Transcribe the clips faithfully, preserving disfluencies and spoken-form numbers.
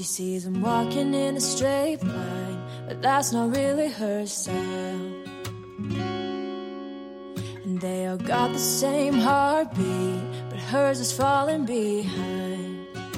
sees them walking in a straight line, but that's not really her style. And they all got the same heartbeat, but hers is falling behind.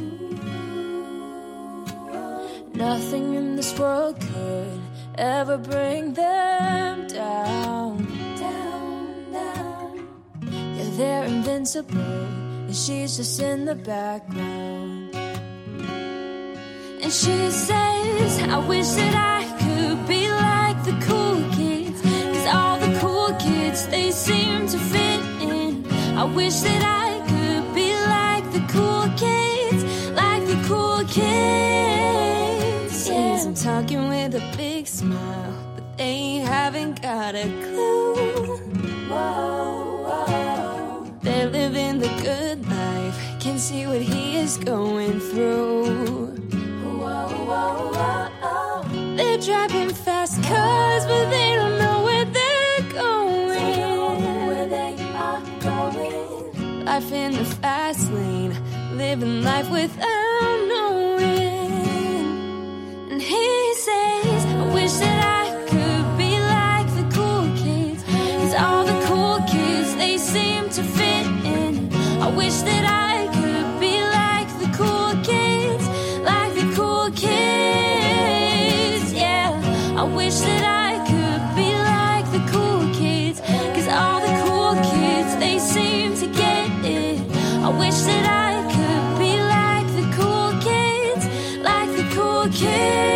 Nothing in this world could ever bring them down, down, down. Yeah, they're invincible, and she's just in the background. And she says, I wish that I could be like the cool kids, 'cause all the cool kids, they seem to fit in. I wish that I could be like the cool kids, like the cool kids. Sees them talking with a big smile, but they haven't got a clue. Whoa, whoa. They're living the good life, can't see what he is going through. Whoa, whoa, whoa. They're driving fast cars, but they don't know where they're going. They don't know where they are going. Life in the fast lane, living life without knowing. And he says, I wish that I could be like the cool kids, 'cause all the cool kids, they seem to fit in. I wish that I could be like the cool kids, like the cool kids, yeah. I wish that I could be like the cool kids, 'cause all the cool kids, they seem to get it. I wish that I could be like the cool kids, like the cool kids.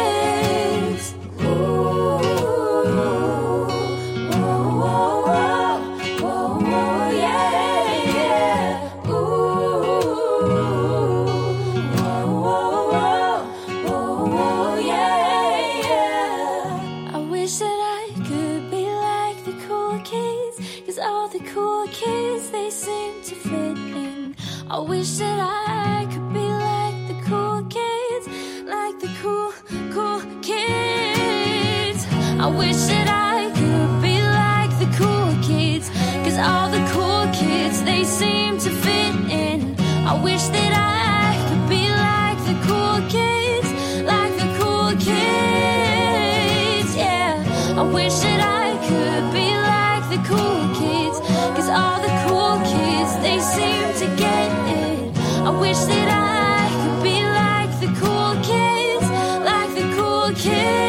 I wish that I could be like the cool kids, like the cool, cool kids. I wish that I could be like the cool kids, 'cause all the cool kids, they seem to fit in. I wish that I could be like the cool kids, like the cool kids, yeah. I wish that I could be like the cool kids, 'cause all the cool kids, they seem to get it. I wish that I could be like the cool kids, like the cool kids.